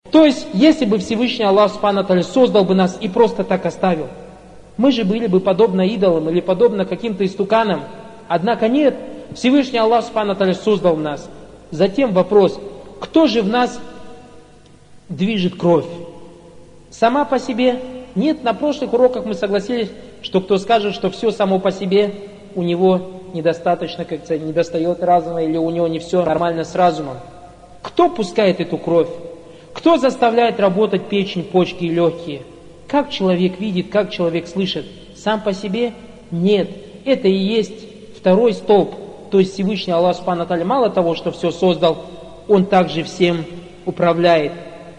То есть, если бы Всевышний Аллах Субхану ва Тааля создал бы нас и просто так оставил, мы же были бы подобно идолам или подобно каким-то истуканам. Однако нет, Всевышний Аллах Субхану ва Тааля создал нас. Затем вопрос, кто же в нас движет кровь? Сама по себе? Нет, на прошлых уроках мы согласились, что кто скажет, что все само по себе, у него недостаточно, как-то недостает разума, или у него не все нормально с разумом. Кто пускает эту кровь? Кто заставляет работать печень, почки и легкие? Как человек видит, как человек слышит? Сам по себе? Нет. Это и есть второй столб. То есть Всевышний Аллах Субхану ва Тааля мало того, что все создал, Он также всем управляет.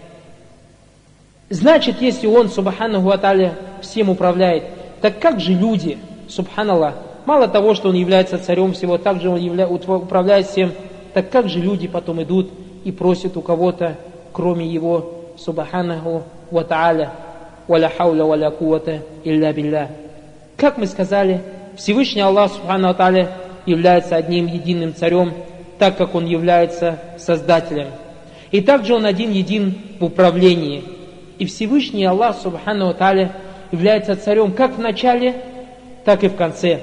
Значит, если Он, Субхану ва Тааля, всем управляет, так как же люди, Субханаллах, мало того, что Он является царем всего, также Он управляет всем, так как же люди потом идут и просят у кого-то, кроме Его, Субханаху ва Тааля, «Валя хауля валя кувата илля билля». Как мы сказали, Всевышний Аллах Субхану ва Тааля является одним единым царем, так как Он является Создателем. И также Он один един в управлении. И Всевышний Аллах Субхану ва Тааля является царем как в начале, так и в конце.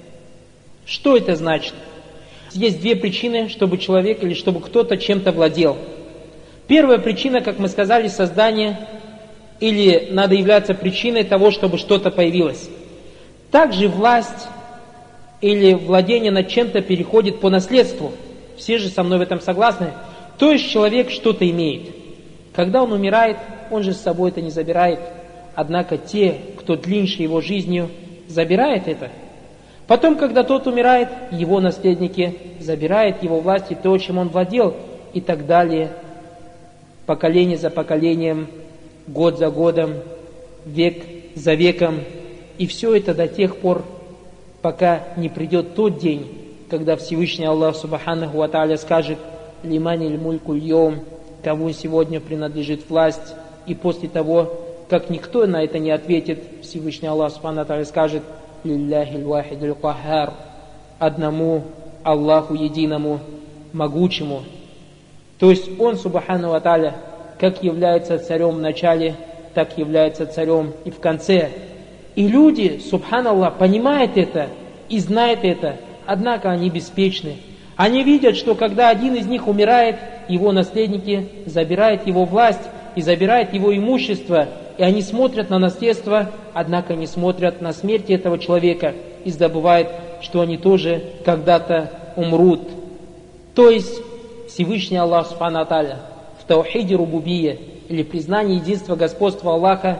Что это значит? Есть две причины, чтобы человек или чтобы кто-то чем-то владел. Первая причина, как мы сказали, создание, или надо являться причиной того, чтобы что-то появилось. Также власть или владение над чем-то переходит по наследству. Все же со мной в этом согласны. То есть человек что-то имеет. Когда он умирает, он же с собой это не забирает. Однако те, кто длиннее его жизнью, забирает это. Потом, когда тот умирает, его наследники забирают его власть и то, чем он владел, и так далее. Поколение за поколением, год за годом, век за веком. И все это до тех пор, пока не придет тот день, когда Всевышний Аллах Субханаху ва Тааля скажет: «Лиманиль мулькуль йом», кому сегодня принадлежит власть. И после того, как никто на это не ответит, Всевышний Аллах Субханаху ва Тааля скажет: «Лилляхиль вахидиль кахар», одному Аллаху единому, могучему. То есть Он, Субхану ва Тааля, как является царем в начале, так является царем и в конце. И люди, Субханаллах, понимают это и знают это, однако они беспечны. Они видят, что когда один из них умирает, его наследники забирают его власть и забирают его имущество, и они смотрят на наследство, однако не смотрят на смерть этого человека и забывают, что они тоже когда-то умрут. То есть Всевышний Аллах Субхану ва Тааля в таухиде рубубия или признании единства господства Аллаха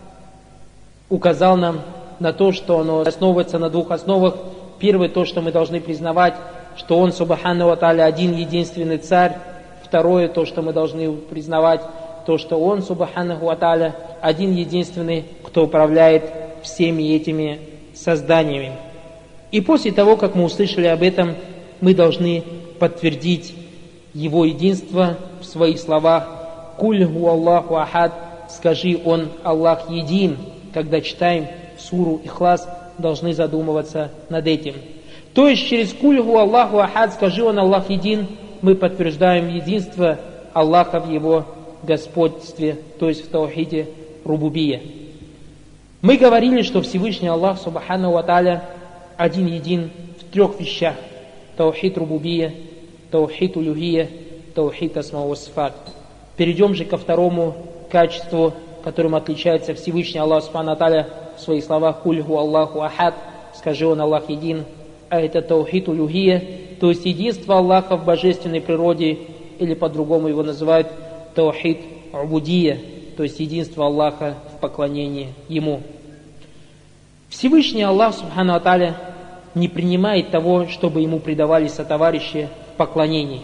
указал нам на то, что оно основывается на двух основах. Первое, то, что мы должны признавать, что Он, Субхану ва Тааля, один единственный царь. Второе, то, что мы должны признавать, то, что Он, Субхану ва Тааля, один единственный, кто управляет всеми этими созданиями. И после того, как мы услышали об этом, мы должны подтвердить Его единство в своих словах. «Куль ху Аллаху ахад», скажи Он, Аллах един. Когда читаем суру Ихлас, должны задумываться над этим. То есть через «Куль ху Аллаху ахад», скажи Он, Аллах един, мы подтверждаем единство Аллаха в Его господстве, то есть в таухиде рубубия. Мы говорили, что Всевышний Аллах Субхану ва Тааля один един в трех вещах: таухид рубубия, таухид улюхия, таухид асма ва сифат. Перейдем же ко второму качеству, которым отличается Всевышний Аллах Субхану ва Тааля в своих словах: «Куль ху Аллаху ахад», скажи Он, Аллах един. А это таухид улюхия, то есть единство Аллаха в божественной природе, или по-другому его называют таухид убудия, то есть единство Аллаха в поклонении Ему. Всевышний Аллах Субхану ва Тааля не принимает того, чтобы Ему предавались сотоварищи в поклонении.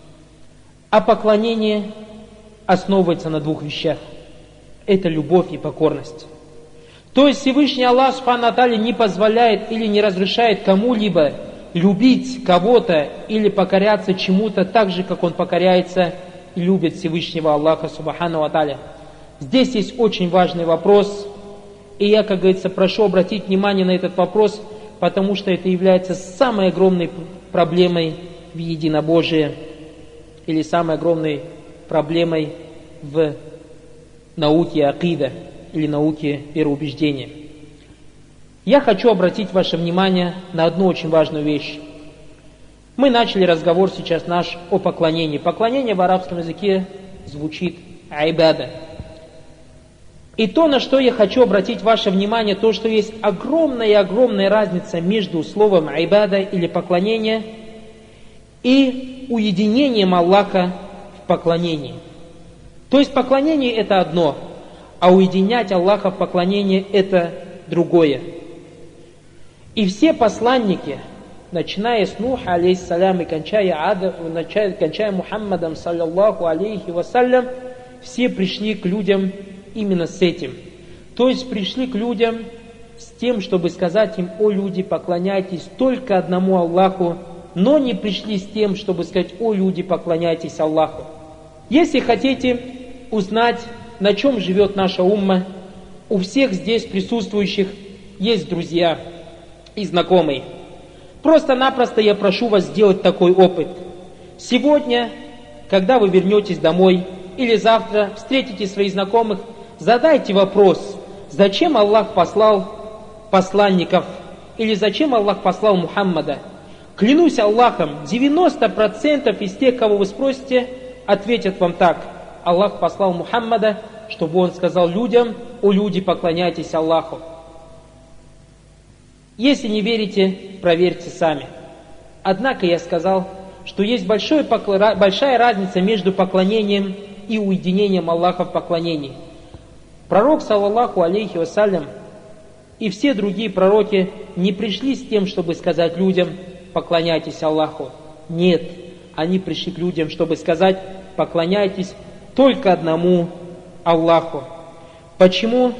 А поклонение основывается на двух вещах. Это любовь и покорность. То есть Всевышний Аллах Субхану ва Тааля не позволяет или не разрешает кому-либо любить кого-то или покоряться чему-то так же, как Он покоряется и любит Всевышнего Аллаха Субхану ва Тааля. Здесь есть очень важный вопрос, и я, как говорится, прошу обратить внимание на этот вопрос, потому что это является самой огромной проблемой в единобожии, или самой огромной проблемой в науке акида или науке вероубеждения. Я хочу обратить ваше внимание на одну очень важную вещь. Мы начали разговор сейчас наш о поклонении. Поклонение в арабском языке звучит айбада. И то, на что я хочу обратить ваше внимание, то, что есть огромная разница между словом айбада или поклонение и уединением Аллаха в поклонении. То есть поклонение это одно, а уединять Аллаха в поклонении это другое. И все посланники, начиная с Нуха, алейхиссалям, и кончая Мухаммадом, саллаллаху алейхи вассалям, все пришли к людям именно с этим. То есть пришли к людям с тем, чтобы сказать им: о люди, поклоняйтесь только одному Аллаху, но не пришли с тем, чтобы сказать: о люди, поклоняйтесь Аллаху. Если хотите узнать, на чем живет наша умма, у всех здесь присутствующих есть друзья и знакомые. Просто-напросто я прошу вас сделать такой опыт. Сегодня, когда вы вернетесь домой, или завтра встретите своих знакомых, задайте вопрос: зачем Аллах послал посланников, или зачем Аллах послал Мухаммада? Клянусь Аллахом, 90% из тех, кого вы спросите, ответят вам так: Аллах послал Мухаммада, чтобы он сказал людям: о люди, поклоняйтесь Аллаху. Если не верите, проверьте сами. Однако я сказал, что есть большая разница между поклонением и уединением Аллаха в поклонении. Пророк, саллаллаху алейхи вассалям, и все другие пророки не пришли с тем, чтобы сказать людям: поклоняйтесь Аллаху. Нет, они пришли к людям, чтобы сказать: поклоняйтесь только одному Аллаху. Почему?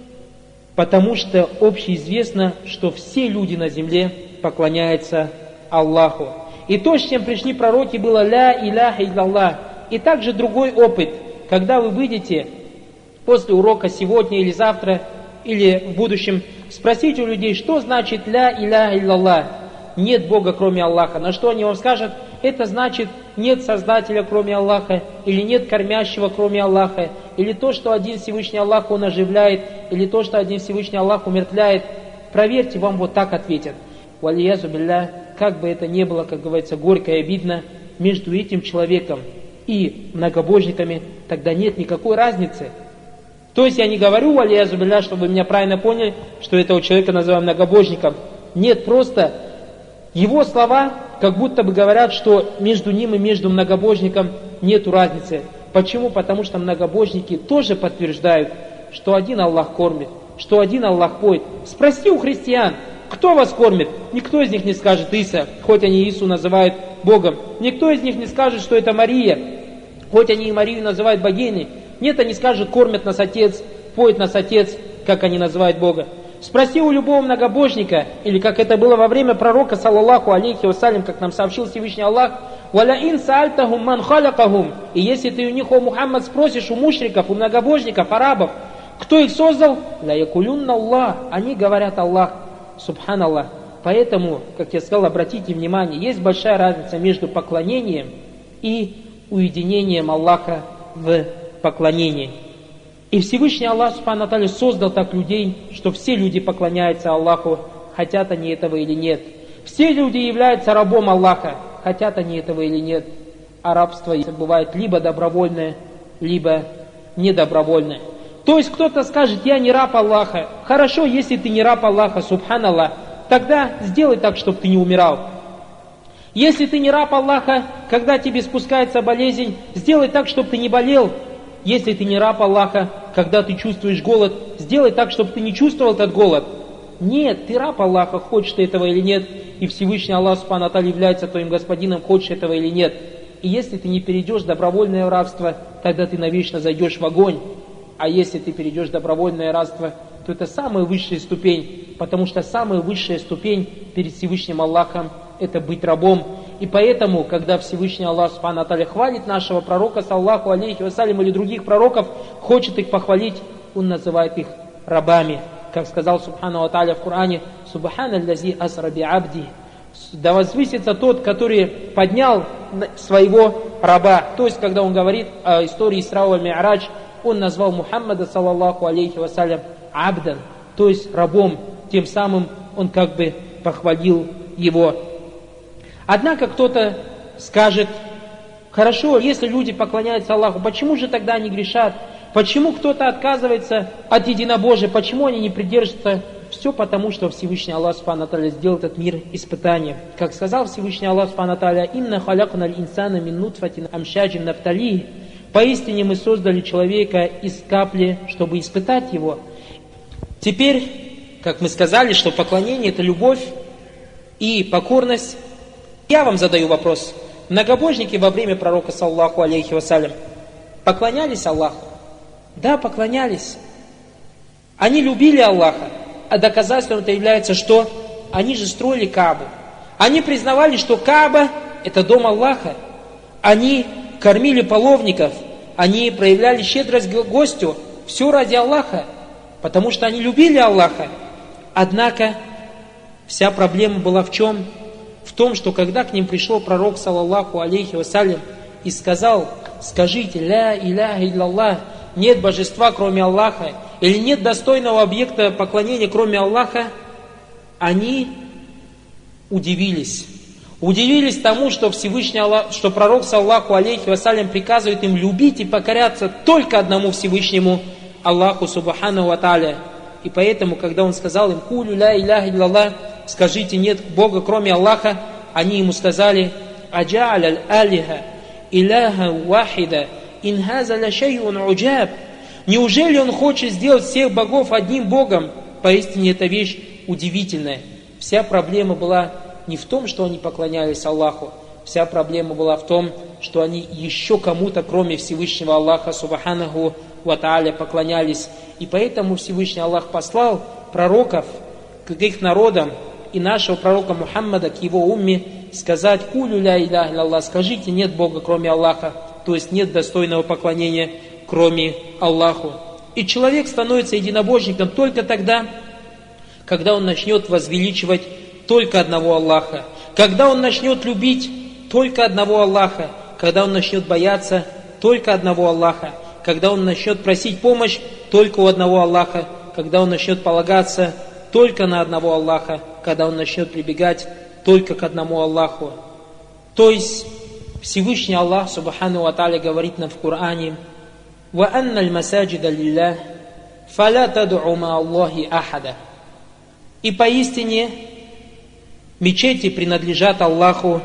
Потому что общеизвестно, что все люди на земле поклоняются Аллаху. И то, с чем пришли пророки, было ля иляха илlallah. И также другой опыт, когда вы выйдете после урока сегодня или завтра, или в будущем, спросите у людей, что значит ля иляха илlallah. Нет Бога, кроме Аллаха. На что они вам скажут? Это значит, нет Создателя, кроме Аллаха, или нет кормящего, кроме Аллаха, или то, что один Всевышний Аллах Он оживляет, или то, что один Всевышний Аллах умертвляет. Проверьте, вам вот так ответят. Валиязу билля, как бы это ни было, как говорится, горько и обидно, между этим человеком и многобожниками, тогда нет никакой разницы. То есть я не говорю, валиязу билля, чтобы вы меня правильно поняли, что этого человека называем многобожником. Нет, просто его слова как будто бы говорят, что между ним и между многобожником нету разницы. Почему? Потому что многобожники тоже подтверждают, что один Аллах кормит, что один Аллах поет. Спроси у христиан, кто вас кормит? Никто из них не скажет Иса, хоть они Ису называют Богом. Никто из них не скажет, что это Мария, хоть они и Марию называют богиней. Нет, они скажут: кормит нас Отец, поет нас Отец, как они называют Бога. Спроси у любого многобожника, или как это было во время пророка, саллаллаху алейхи вассалям, как нам сообщил Всевышний Аллах: «Валяин саальтахум ман халякахум». И если ты у них, о Мухаммад, спросишь у мушриков, у многобожников, арабов, кто их создал, ля якулюнна Аллах, они говорят Аллах, субханаллах. Поэтому, как я сказал, обратите внимание, есть большая разница между поклонением и уединением Аллаха в поклонении. И Всевышний Аллах Субхану ва Тааля создал так людей, что все люди поклоняются Аллаху, хотят они этого или нет. Все люди являются рабом Аллаха, хотят они этого или нет. А рабство бывает либо добровольное, либо недобровольное. То есть кто-то скажет: я не раб Аллаха. Хорошо, если ты не раб Аллаха, субханаллах, тогда сделай так, чтобы ты не умирал. Если ты не раб Аллаха, когда тебе спускается болезнь, сделай так, чтобы ты не болел. Если ты не раб Аллаха, когда ты чувствуешь голод, сделай так, чтобы ты не чувствовал этот голод. Нет, ты раб Аллаха, хочешь ты этого или нет, и Всевышний Аллах Субхану ва Тааля является твоим господином, хочешь этого или нет. И если ты не перейдешь в добровольное рабство, тогда ты навечно зайдешь в огонь. А если ты перейдешь в добровольное рабство, то это самая высшая ступень, потому что самая высшая ступень перед Всевышним Аллахом – это быть рабом. И поэтому, когда Всевышний Аллах Субхану ва Тааля хвалит нашего пророка, саллаллаху алейхи вассалям, или других пророков, хочет их похвалить, он называет их рабами. Как сказал Субхану ва Тааля в Коране: «Субханаллази асра би абди». Да возвысится тот, который поднял своего раба. То есть, когда он говорит о истории Исра валь Ми'радж, он назвал Мухаммада, саллаллаху алейхи вассалям, абдан, то есть рабом. Тем самым он как бы похвалил его. Однако кто-то скажет: хорошо, если люди поклоняются Аллаху, почему же тогда они грешат? Почему кто-то отказывается от единобожия? Почему они не придерживаются? Все потому, что Всевышний Аллах Субхану ва Тааля сделал этот мир испытанием. Как сказал Всевышний Аллах Субхану ва Тааля: «Инна халякнал инсана мин нутфатин амшаджин нафталих». Поистине мы создали человека из капли, чтобы испытать его. Теперь, как мы сказали, что поклонение – это любовь и покорность. Я вам задаю вопрос. Многобожники во время пророка, саллаллаху алейхи вассалям, поклонялись Аллаху? Да, поклонялись. Они любили Аллаха, а доказательством это является, что они же строили Каабу. Они признавали, что Кааба – это дом Аллаха. Они кормили половников, они проявляли щедрость к гостю. Все ради Аллаха, потому что они любили Аллаха. Однако вся проблема была в чем? В том, что когда к ним пришел пророк, саллаллаху алейхи вассалям, и сказал: скажите, ля иляха илляллах, нет божества, кроме Аллаха, или нет достойного объекта поклонения, кроме Аллаха, они удивились. Удивились тому, что Всевышний Аллах, что пророк, саллаллаху алейхи вассалям, приказывает им любить и покоряться только одному Всевышнему Аллаху субхану ва тааля. И поэтому, когда он сказал им: кулю ля иляха илляллах, скажите, нет Бога, кроме Аллаха, они ему сказали: аджа'аль аль-алиха иляха вахида ин хаза ля шай'ун уджаб. Неужели он хочет сделать всех богов одним Богом? Поистине эта вещь удивительная. Вся проблема была не в том, что они поклонялись Аллаху. Вся проблема была в том, что они еще кому-то, кроме Всевышнего Аллаха субханаху ва тааля, поклонялись. И поэтому Всевышний Аллах послал пророков к их народам, и нашего пророка Мухаммада к его умме сказать: кулю ля иляха илляллах, скажите, нет Бога, кроме Аллаха, то есть нет достойного поклонения, кроме Аллаху. И человек становится единобожником только тогда, когда он начнет возвеличивать только одного Аллаха, когда он начнет любить только одного Аллаха, когда он начнет бояться только одного Аллаха, когда он начнет просить помощь только у одного Аллаха, когда он начнет полагаться только на одного Аллаха, когда он начнет прибегать только к одному Аллаху. То есть Всевышний Аллах субхану ва тааля говорит нам в Коране: «Ва анналь масаджида лиллах, фаля тад'у ма Аллахи ахада». И поистине мечети принадлежат Аллаху,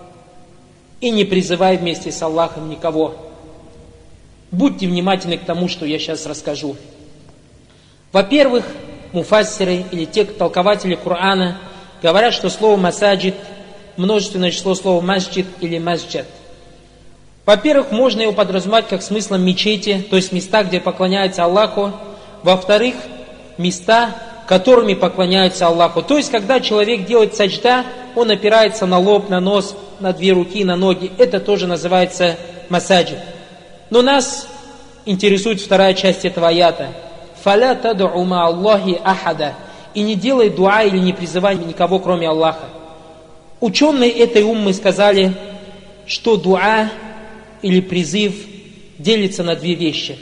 и не призывай вместе с Аллахом никого. Будьте внимательны к тому, что я сейчас расскажу. Во-первых, муфассиры или те толкователи Корана говорят, что слово масаджид, множественное число слова масджид или масджад. Во-первых, можно его подразумевать как смыслом мечети, то есть места, где поклоняются Аллаху. Во-вторых, места, которыми поклоняются Аллаху. То есть, когда человек делает саджда, он опирается на лоб, на нос, на две руки, на ноги. Это тоже называется масаджид. Но нас интересует вторая часть этого аята. «Фаля тад'у ма Аллахи ахада». И не делай дуа или не призывай никого, кроме Аллаха. Ученые этой уммы сказали, что дуа или призыв делится на две вещи.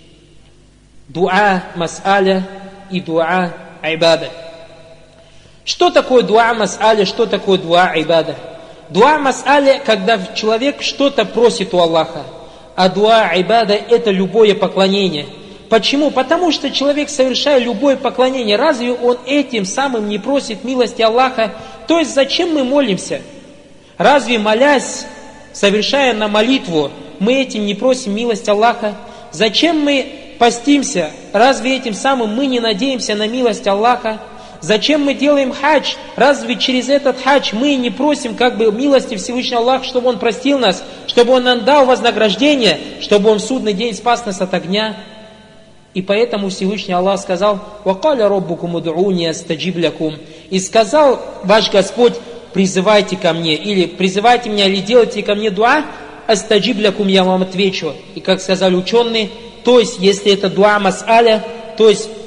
Дуа мас'аля и дуа айбада. Что такое дуа мас'аля, что такое дуа айбада? Дуа мас'аля, когда человек что-то просит у Аллаха, а дуа айбада – это любое поклонение. Почему? Потому что человек, совершая любое поклонение, разве он этим самым не просит милости Аллаха? То есть зачем мы молимся? Разве молясь, совершая на молитву, мы этим не просим милость Аллаха? Зачем мы постимся? Разве этим самым мы не надеемся на милость Аллаха? Зачем мы делаем хадж? Разве через этот хадж мы не просим как бы милости Всевышнего Аллаха, чтобы Он простил нас, чтобы Он нам дал вознаграждение, чтобы Он в судный день спас нас от огня? И поэтому Всевышний Аллах сказал: «Вакаля роббукум уд'уни астаджиб лякум». И сказал ваш Господь: призывайте ко мне, или призывайте меня, или делайте ко мне дуа, астаджиб лякум, я вам отвечу. И как сказали ученые, то есть если это дуа мас'аля, то есть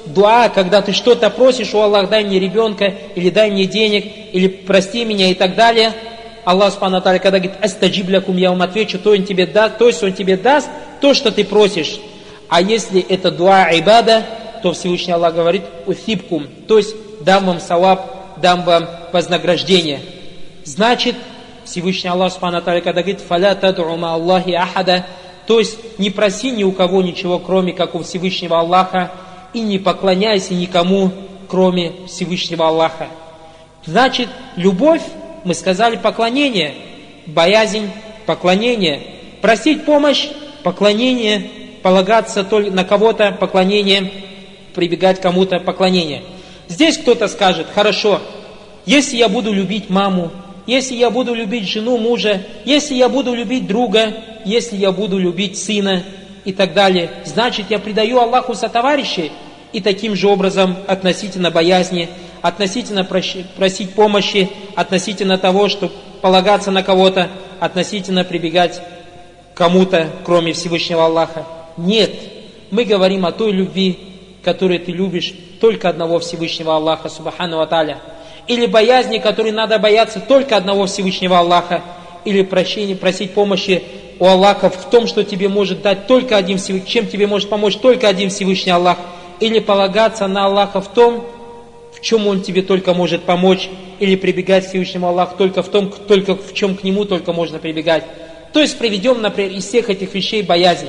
дуа, когда ты что-то просишь, о Аллах, дай мне ребенка, или дай мне денег, или прости меня и так далее. Аллах Субхану ва Тааля, когда говорит, астаджиб лякум, я вам отвечу, то Он тебе даст, то есть Он тебе даст то, что ты просишь. А если это дуа ибада, то Всевышний Аллах говорит, уфибкум, то есть дам вам саваб, дам вам вознаграждение. Значит, Всевышний Аллах Субхану ва Тааля, когда говорит, фаля тад'у ма Аллахи ахада, то есть не проси ни у кого ничего, кроме как у Всевышнего Аллаха, и не поклоняйся никому, кроме Всевышнего Аллаха. Значит, любовь, мы сказали, поклонение, боязнь, поклонение, просить помощь, поклонение, полагаться только на кого-то, поклонение, прибегать к кому-то, поклонение. Здесь кто-то скажет, хорошо, если я буду любить маму, если я буду любить жену мужа, если я буду любить друга, если я буду любить сына и так далее, значит, я предаю Аллаху сотоварищей. И таким же образом относительно боязни, относительно просить помощи, относительно того, чтобы полагаться на кого-то, относительно прибегать к кому-то, кроме Всевышнего Аллаха. Нет, мы говорим о той любви, которую ты любишь только одного Всевышнего Аллаха, Субхану ва Тааля. Или боязни, которой надо бояться только одного Всевышнего Аллаха. Или просить помощи у Аллаха в том, что тебе может дать только один Всевышний, чем тебе может помочь только один Всевышний Аллах. Или полагаться на Аллаха в том, в чем Он тебе только может помочь, или прибегать к Всевышнему Аллаху только в чем к Нему только можно прибегать. То есть приведем, например, из всех этих вещей боязнь.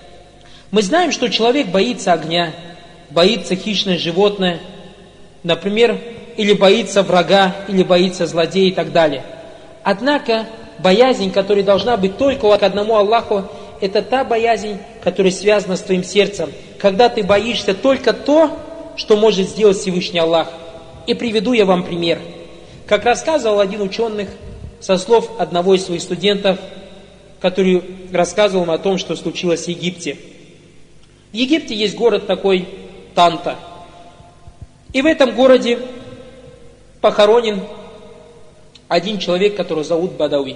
Мы знаем, что человек боится огня, боится хищное животное, например, или боится врага, или боится злодея и так далее. Однако боязнь, которая должна быть только к одному Аллаху, это та боязнь, которая связана с твоим сердцем. Когда ты боишься только то, что может сделать Всевышний Аллах. И приведу я вам пример. Как рассказывал один ученый со слов одного из своих студентов, который рассказывал им о том, что случилось в Египте. В Египте есть город такой Танта. И в этом городе похоронен один человек, которого зовут Бадауи.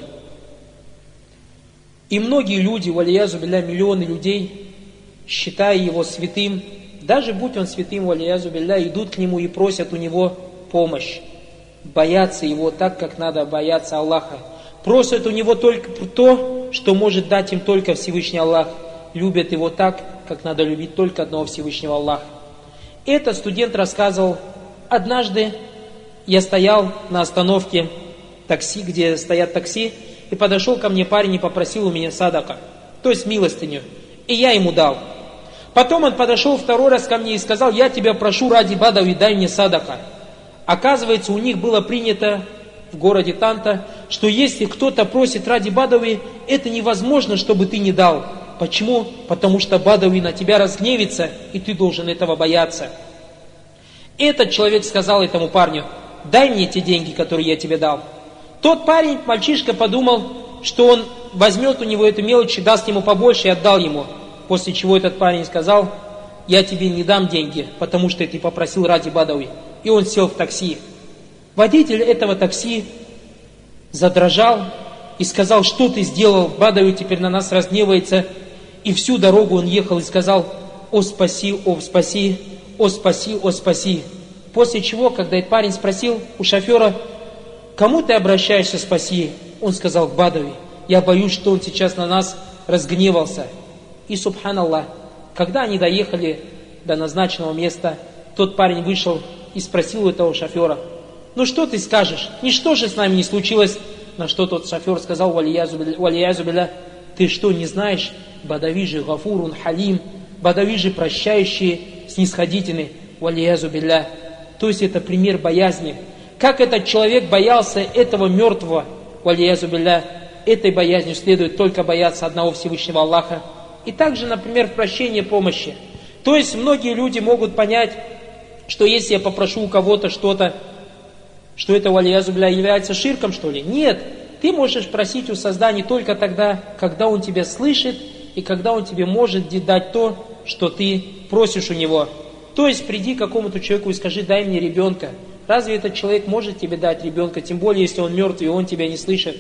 И многие люди, валиязу билля, миллионы людей, считая его святым, даже будь он святым, валиязу билля, идут к нему и просят у него помощь. Боятся его так, как надо бояться Аллаха. Просят у него только то, что может дать им только Всевышний Аллах. Любят его так, как надо любить только одного Всевышнего Аллаха. Этот студент рассказывал, однажды я стоял на остановке такси, где стоят такси, и подошел ко мне парень и попросил у меня садака, то есть милостыню, и я ему дал. Потом он подошел второй раз ко мне и сказал, я тебя прошу ради Бадауи, дай мне садака. Оказывается, у них было принято в городе Танта, что если кто-то просит ради Бадауи, это невозможно, чтобы ты не дал. Почему? Потому что Бадауи на тебя разгневится, и ты должен этого бояться. Этот человек сказал этому парню, дай мне те деньги, которые я тебе дал. Тот парень, мальчишка, подумал, что он возьмет у него эту мелочь и даст ему побольше, и отдал ему. После чего этот парень сказал, я тебе не дам деньги, потому что ты попросил ради Бадауи. И он сел в такси. Водитель этого такси задрожал и сказал, что ты сделал, Бадауи теперь на нас разгневается. И всю дорогу он ехал и сказал, о спаси, о спаси, о спаси, о спаси. После чего, когда этот парень спросил у шофера, кому ты обращаешься, спаси? Он сказал, к Бадауи. Я боюсь, что он сейчас на нас разгневался. И, субханаллах, когда они доехали до назначенного места, тот парень вышел и спросил у этого шофера, ну что ты скажешь, ничто же с нами не случилось. На что тот шофер сказал, валиязу билля, ты что, не знаешь, Бадауи же гафурун халим, Бадауи же прощающий, снисходительный, валиязу билля. То есть это пример боязни. Как этот человек боялся этого мертвого, валиязу билля, этой боязнью следует только бояться одного Всевышнего Аллаха. И также, например, в прощении помощи. То есть многие люди могут понять, что если я попрошу у кого-то что-то, что это, валиязу билля, является ширком, что ли? Нет. Ты можешь просить у создания только тогда, когда он тебя слышит, и когда он тебе может дать то, что ты просишь у него. То есть приди к какому-то человеку и скажи, дай мне ребенка. Разве этот человек может тебе дать ребенка, тем более, если он мертвый, и он тебя не слышит?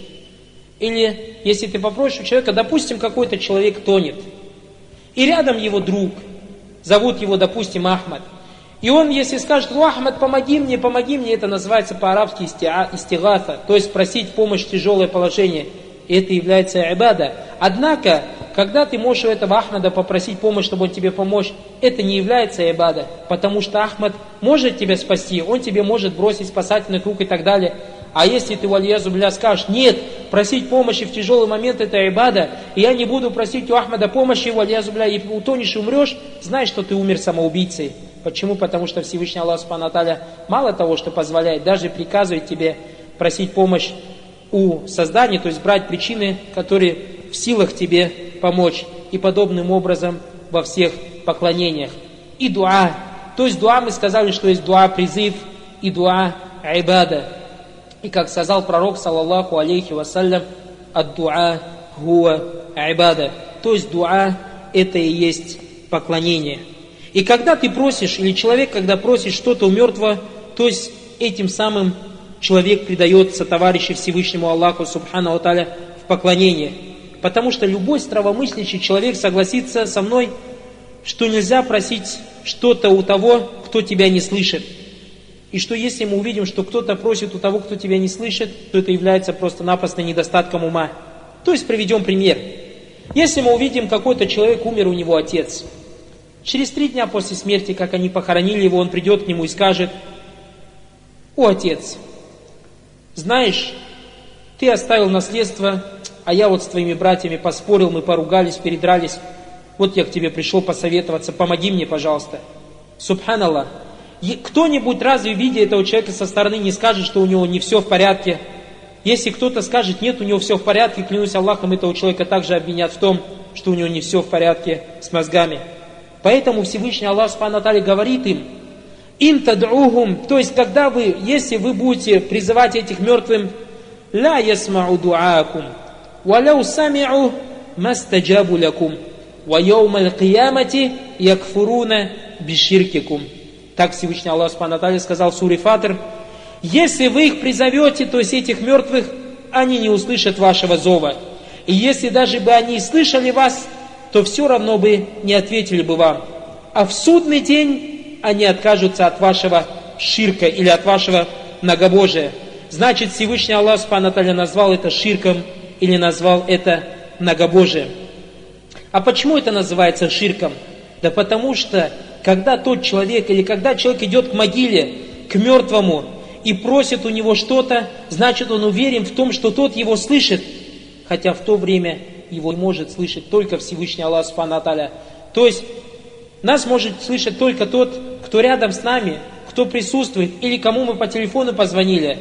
Или, если ты попросишь у человека, допустим, какой-то человек тонет, и рядом его друг, зовут его, допустим, Ахмад, И он, если скажет: «О, Ахмад, помоги мне», это называется по-арабски истигатha, то есть просить помощь в тяжелое положение. И это является ибада. Однако, когда ты можешь у этого Ахмада попросить помощь, чтобы он тебе помог, это не является ибада, потому что Ахмад может тебя спасти, он тебе может бросить спасательный круг и так далее. А если ты, валиязу билля, скажешь: «Нет, просить помощи в тяжелый момент это ибада, и я не буду просить у Ахмада помощи, валиязу билля, и утонешь и умрешь», знай, что ты умер самоубийцей. Почему? Потому что Всевышний Аллах Субхану ва Тааля мало того, что позволяет, даже приказывает тебе просить помощь у создания, то есть брать причины, которые в силах тебе помочь. И подобным образом во всех поклонениях. И дуа. То есть дуа, мы сказали, что есть дуа призыв и дуа ибада. И как сказал пророк, саллаллаху алейхи вассалям: ад-дуа хуа ибада. То есть дуа это и есть поклонение. И когда ты просишь, или человек, когда просит что-то у мертвого, то есть этим самым человек предается товарищу Всевышнему Аллаху Субхану ва Тааля в поклонение. Потому что любой здравомыслящий человек согласится со мной, что нельзя просить что-то у того, кто тебя не слышит. И что если мы увидим, что кто-то просит у того, кто тебя не слышит, то это является просто-напросто недостатком ума. То есть приведем пример. Если мы увидим, какой-то человек, умер у него отец. Через 3 дня после смерти, как они похоронили его, он придет к нему и скажет: «О, отец, знаешь, ты оставил наследство, а я вот с твоими братьями поспорил, мы поругались, передрались. Вот я к тебе пришел посоветоваться, помоги мне, пожалуйста». Субханаллах. Кто-нибудь разве, видя этого человека со стороны, не скажет, что у него не все в порядке? Если кто-то скажет: «Нет, у него все в порядке», клянусь Аллахом, этого человека также обвинят в том, что у него не все в порядке с мозгами. Поэтому Всевышний Аллах Субхану ва Тааля говорит им: «Ин тад'ухум», то есть когда вы, если вы будете призывать этих мертвым, «Ла ясмау дуаакум, валяу самиу мастаджабу лякум, ва яумал киямати якфуруна биширкикум». Так Всевышний Аллах Субхану ва Тааля сказал в суре Фатр: «Если вы их призовете, то есть этих мертвых, они не услышат вашего зова. И если даже бы они и слышали вас, то все равно бы не ответили бы вам. А в судный день они откажутся от вашего ширка или от вашего многобожия». Значит, Всевышний Аллах Субхану ва Тааля назвал это ширком или назвал это многобожием. А почему это называется ширком? Да потому что, когда тот человек, или когда человек идет к могиле, к мертвому, и просит у него что-то, значит, он уверен в том, что тот его слышит, хотя в то время его может слышать только Всевышний Аллах Субхану ва Тааля. То есть, нас может слышать только тот, кто рядом с нами, кто присутствует, или кому мы по телефону позвонили.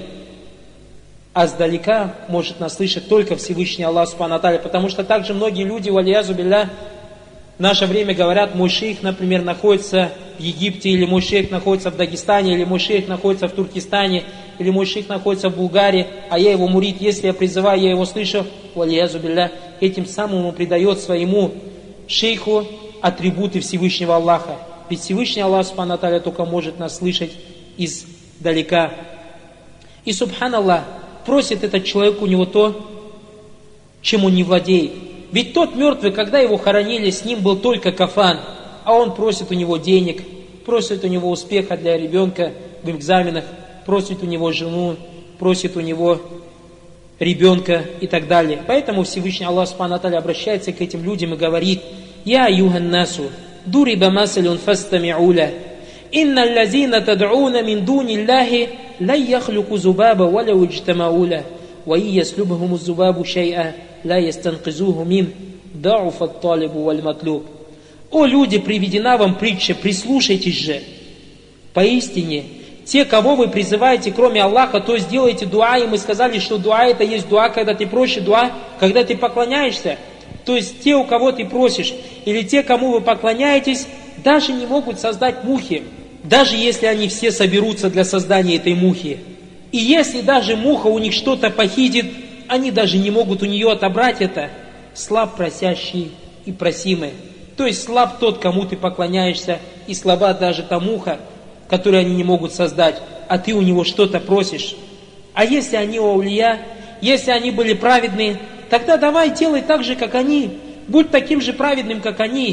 А сдалека может нас слышать только Всевышний Аллах Субхану ва Тааля, потому что также многие люди, валиязу билля, в наше время говорят: «Мой шейх, например, находится в Египте», или «Мой шейх находится в Дагестане», или «Мой шейх находится в Туркестане», или «Мой шейх находится в Булгарии, а я его мурид, если я призываю, я его слышу». Валиязу билля, этим самым он придает своему шейху атрибуты Всевышнего Аллаха. Ведь Всевышний Аллах Субхану ва Тааля только может нас слышать издалека. И субханаллах, просит этот человек у него то, чем он не владеет. Ведь тот мертвый, когда его хоронили, с ним был только кафан, а он просит у него денег, просит у него успеха для ребенка в экзаменах, просит у него жену, просит у него ребенка и так далее. Поэтому Всевышний Аллах Субхану ва Тааля обращается к этим людям и говорит: «Я аюханнасу, дуриба масалюн фастами'уля, инна аллазина тад'уна мин дуни Аллахи ла яхлюку зубаба валя уджтамауля, ва и яслюбхуму зубабу шай'a ла ястанкизуху мин дауфат талибу валь матлуб». О люди, приведена вам притча, прислушайтесь же. Поистине, те, кого вы призываете, кроме Аллаха, то есть делаете дуа, и мы сказали, что дуа это есть дуа, когда ты просишь, дуа, когда ты поклоняешься. То есть те, у кого ты просишь, или те, кому вы поклоняетесь, даже не могут создать мухи, даже если они все соберутся для создания этой мухи. И если даже муха у них что-то похитит, они даже не могут у нее отобрать это. Слаб просящий и просимый. То есть слаб тот, кому ты поклоняешься, и слаба даже та муха, которую они не могут создать, а ты у него что-то просишь. А если они аулия, если они были праведные, тогда давай делай так же, как они, будь таким же праведным, как они.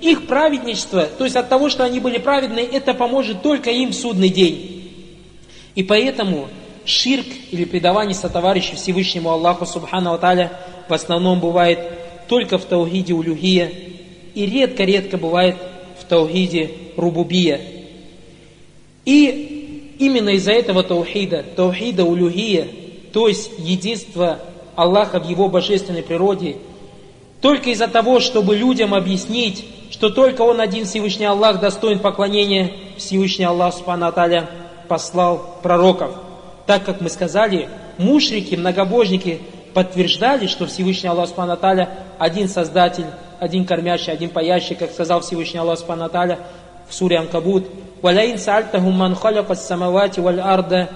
их праведничество, то есть от того, что они были праведны, это поможет только им в судный день. И поэтому ширк или предавание сотоварища Всевышнему Аллаху Субхану ва Тааля в основном бывает только в таухиде улюхия и редко-редко бывает в таухиде рубубия. И именно из-за этого таухида улюхия, то есть единство Аллаха в Его божественной природе, только из-за того, чтобы людям объяснить, что только Он один Всевышний Аллах достоин поклонения, Всевышний Аллах Субхану ва Тааля послал пророков. Так как мы сказали, мушрики, многобожники подтверждали, что Всевышний Аллах Субхану ва Тааля один Создатель, один кормящий, один паящий, как сказал Всевышний Аллах Субхану ва Тааля в суре Анкабут: «Валяин саальтахум ман халака ссамавати валь арда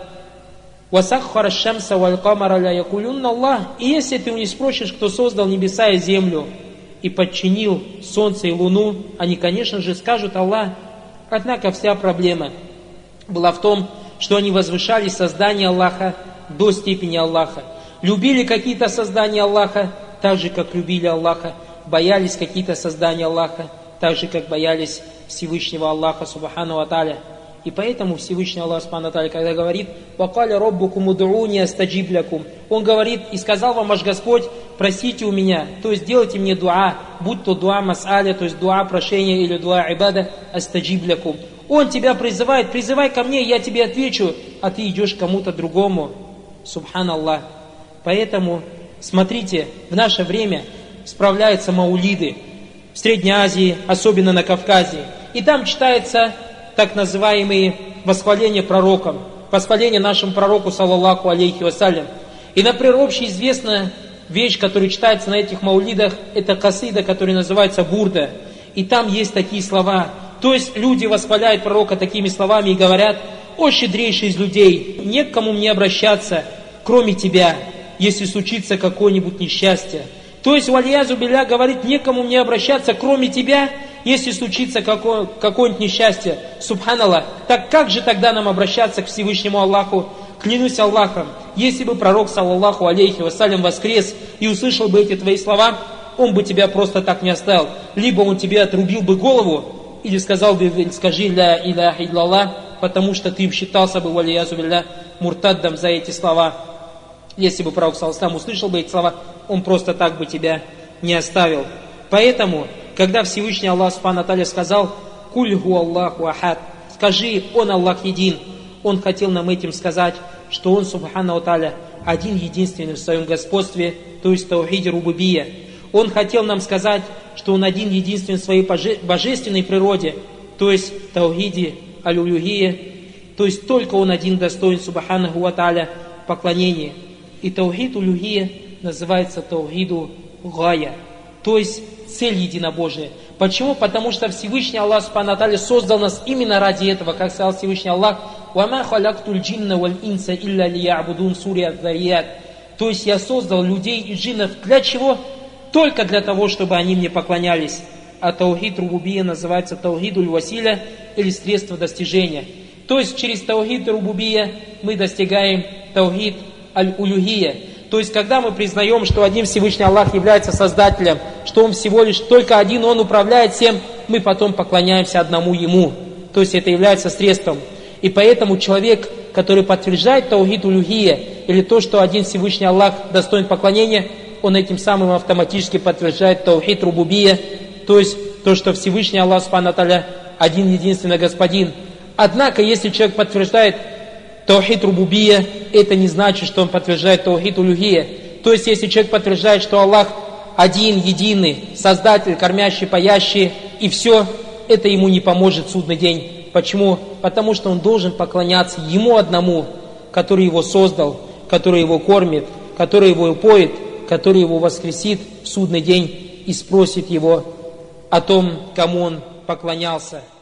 васаххара шамса валь камара ля якулюнна Аллах». И если ты у них спросишь, кто создал небеса и землю и подчинил солнце и луну, они, конечно же, скажут Аллах. Однако вся проблема была в том, что они возвышали создание Аллаха до степени Аллаха, любили какие-то создания Аллаха, так же, как любили Аллаха, боялись какие-то создания Аллаха, так же, как боялись Всевышнего Аллаха Субхану ва Тааля. И поэтому Всевышний Аллах Субхану ва Тааля, когда говорит: «Вакаля роббукум уд'уни астаджиб лякум», Он говорит: «И сказал вам ваш Господь, просите у меня, то есть делайте мне дуа, будь то дуа мас'аля, то есть дуа прошения, или дуа ибада, астаджиб лякум». Он тебя призывает: призывай ко мне, я тебе отвечу, а ты идешь к кому-то другому. Субханаллах. Поэтому, смотрите, в наше время справляются маулиды в Средней Азии, особенно на Кавказе. И там читается так называемые восхваления пророкам, восхваления нашему пророку, саллаллаху алейхи вассалям. И, например, общеизвестная вещь, которая читается на этих маулидах, это касида, которая называется бурда. И там есть такие слова. То есть люди восхваляют пророка такими словами и говорят: «О щедрейший из людей, не к кому мне обращаться, кроме тебя, если случится какое-нибудь несчастье». То есть валиязу билля говорит: «Некому мне обращаться, кроме тебя, если случится какое-нибудь несчастье». Субханаллах. Так как же тогда нам обращаться к Всевышнему Аллаху? Клянусь Аллахом, если бы пророк, саллаллаху алейхи вассалям, воскрес и услышал бы эти твои слова, он бы тебя просто так не оставил. Либо он тебе отрубил бы голову, или сказал бы: «Скажи ля иляха илляллах», потому что ты считался бы, валиязу билля, муртаддом за эти слова. Если бы пророк, саллаллаху алейхи, услышал бы эти слова, он просто так бы тебя не оставил. Поэтому, когда Всевышний Аллах Субхану ва Тааля сказал: «Куль ху Аллаху ахад», скажи: Он Аллах един, Он хотел нам этим сказать, что Он, Субхану ва Тааля, один единственный в своем господстве, то есть таухиде рубубия. Он хотел нам сказать, что Он один единственный в своей божественной природе, то есть таухиде аль-улюхия, то есть только Он один достоин, Субханаху ва Тааля, поклонения. И таухид улюхия называется таухиду гая, то есть цель единобожия. Почему? Потому что Всевышний Аллах Субхану ва Тааля создал нас именно ради этого, как сказал Всевышний Аллах: «Вама халактуль джинна валь инса илля лиябудун» суре Ад-Дарият. То есть я создал людей и джиннов для чего? Только для того, чтобы они мне поклонялись. А таухид рубубия называется таухидуль василя, или средство достижения. То есть через таухид рубубия мы достигаем таухид аль-улюхия. То есть когда мы признаем, что один Всевышний Аллах является Создателем, что Он всего лишь только один, Он управляет всем, мы потом поклоняемся одному Ему. То есть это является средством. И поэтому человек, который подтверждает таухид улюхия, или то, что один Всевышний Аллах достоин поклонения, он этим самым автоматически подтверждает таухид рубубия, то есть то, что Всевышний Аллах Субхану ва Тааля один единственный Господин. Однако, если человек подтверждает таухид рубубия, это не значит, что он подтверждает таухид улюхия. То есть, если человек подтверждает, что Аллах один, единый, Создатель, кормящий, паящий, и все, это ему не поможет в судный день. Почему? Потому что он должен поклоняться Ему одному, который его создал, который его кормит, который его упоит, который его воскресит в судный день и спросит его о том, кому он поклонялся.